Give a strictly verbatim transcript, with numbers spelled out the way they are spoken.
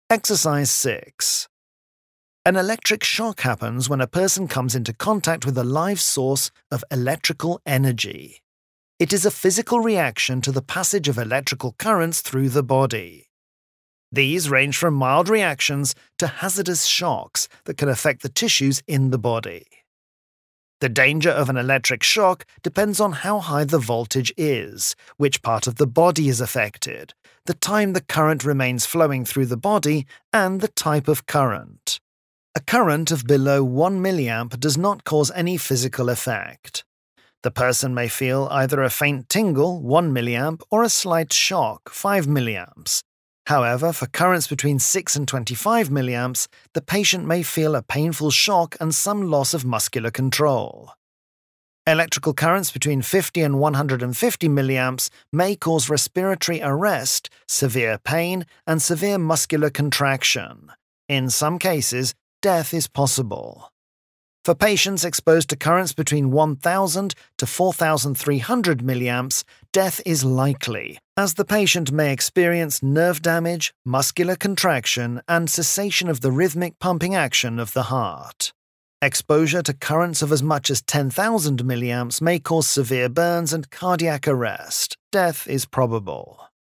Exercise six. An electric shock happens when a person comes into contact with a live source of electrical energy. It is a physical reaction to the passage of electrical currents through the body. These range from mild reactions to hazardous shocks that can affect the tissues in the body. The danger of an electric shock depends on how high the voltage is, which part of the body is affected, the time the current remains flowing through the body, and the type of current. A current of below one milliamp does not cause any physical effect. The person may feel either a faint tingle, one milliamp, or a slight shock, five milliamps. However, for currents between six and twenty-five milliamps, the patient may feel a painful shock and some loss of muscular control. Electrical currents between fifty and one hundred fifty milliamps may cause respiratory arrest, severe pain, and severe muscular contraction. In some cases, death is possible. For patients exposed to currents between one thousand to four thousand three hundred milliamps, death is likely, as the patient may experience nerve damage, muscular contraction, and cessation of the rhythmic pumping action of the heart. Exposure to currents of as much as ten thousand milliamps may cause severe burns and cardiac arrest. Death is probable.